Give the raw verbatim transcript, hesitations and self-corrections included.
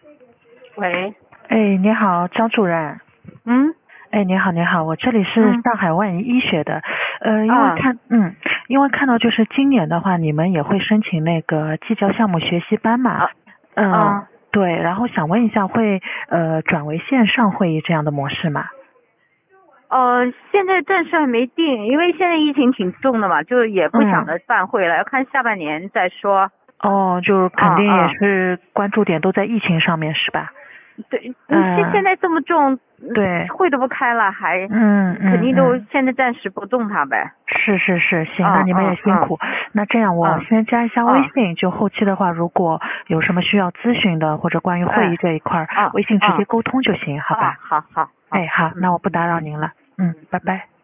喂， 哎，你好，张主任。 嗯， 哎，你好，你好，我这里是嗯， 上海万医医学的。呃，因为啊， 看，嗯，因为看到就是今年的话，你们也会申请那个技教项目学习班嘛。 啊， 嗯、 啊， 对，然后想问一下，会呃转为线上会议这样的模式吗？ 呃，现在暂时还没定，因为现在疫情挺重的嘛，就也不想嗯， 着办会了，要看下半年再说。 哦，就是啊肯定也啊， 是关注点都在疫情上面是吧？ 对，你现现嗯、 在这么重，嗯对， 会都不开了，还嗯肯定都嗯嗯。 现在暂时不动它呗。 是是是，行，那啊你们也啊啊辛苦。那这样我啊先加一下微啊， 信，就后期的话，如果有什么需要咨询的或者关于会议哎， 这一块儿， 啊微信直接啊沟通就行，好啊， 吧？ 好好好， 哎，好， 嗯那我不打扰嗯您了。嗯，拜拜。